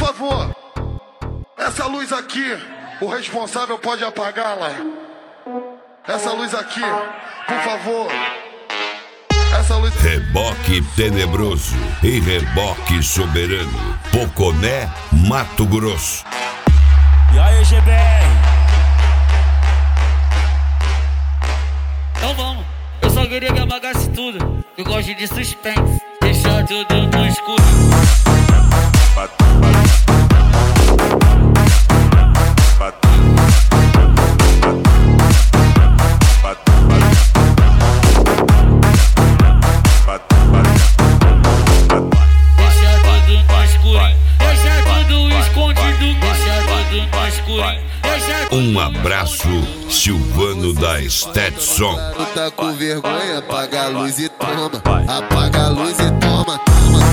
favor, essa luz aqui, o responsável pode apagá-la. Essa luz aqui, por favor. Essa luz... Reboque tenebroso e reboque soberano. Poconé, Mato Grosso. E aí, GBR? Então vamos. Eu só queria que apagasse tudo. Eu gosto de suspense. Deixar tudo no escuro. Um abraço, Silvano da Stetson. Tá com vergonha, apaga a luz e toma. Apaga a luz e toma, toma.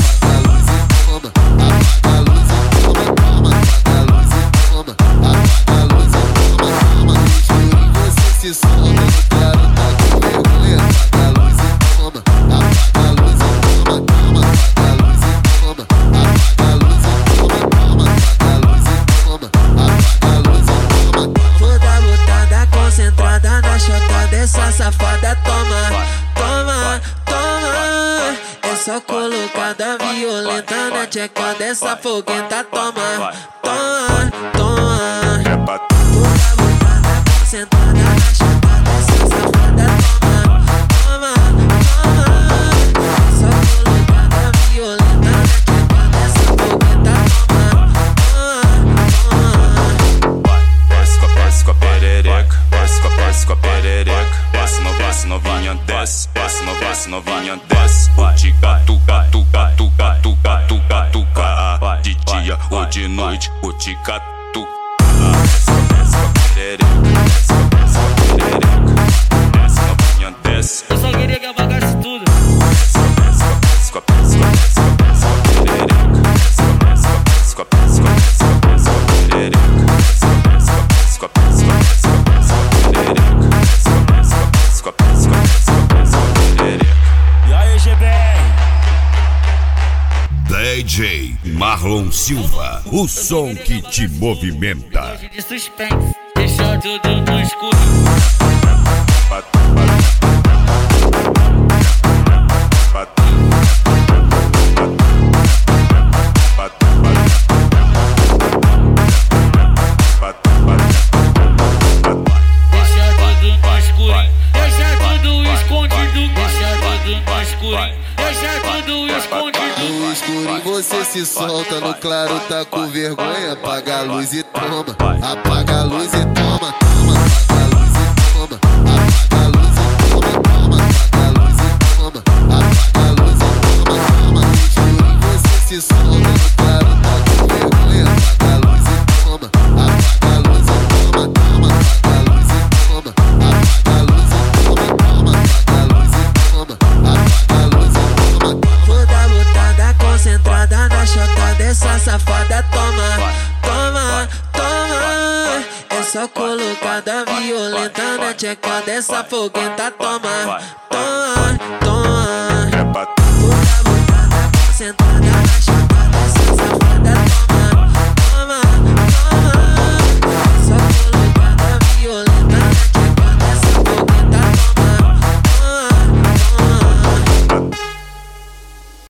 Apaga a luz e toma. Apaga a luz e toma, toma. Apaga a luz e toma. Apaga a luz e toma, toma. Juro que você se solta no claro, tá com vergonha, apaga a luz e toma. Apaga a luz e toma, toma. Apaga a luz e toma. Apaga a luz e toma, toma. Apaga a luz e toma. Apaga a luz e toma. Toda lutada concentrada na chota dessa safada. Toma, toma, toma. É só colocada violenta na tcheca dessa foguenta. Toma, toma, toma. Toda lutada concentrada na chota dessa safada. Toma, toma, toma. É só colocada violenta na tcheca dessa foguenta. Toma, toma, toma. Desce com a perereca, desce com a perereca. Desce novinha, desce novinha, desce. Utica, tuca, tuca, tuca, tuca, tuca, tuca. De dia ou de noite, utica, tuca. Desce com a perereca, desce com a perereca. Desce novinha, desce. Eu só queria que apagasse tudo. Desce com a perereca, desce com a perereca. E aí, GBR? DJ Marlon Silva, o som que te movimenta. Gosto de suspense. Deixar tudo no escuro. No escuro você se solta, no claro tá com vergonha. Apaga a luz e toma. Apaga a luz e toma, toma. Apaga a luz e toma. Apaga a luz e toma, toma. Apaga a luz e toma. Apaga a luz e toma, toma. No escuro você se solta, no claro tá com vergonha. Apaga a luz e toma. Apaga a luz e toma, toma. Apaga a luz e toma. Apaga a luz e toma, toma. Apaga a luz e toma. Apaga a luz e toma. Toda lutada concentrada na chota dessa safada. Toma, toma, toma. É só colocada violenta na tcheca dessa foguenta. Toma, toma, toma. Toda lutada concentrada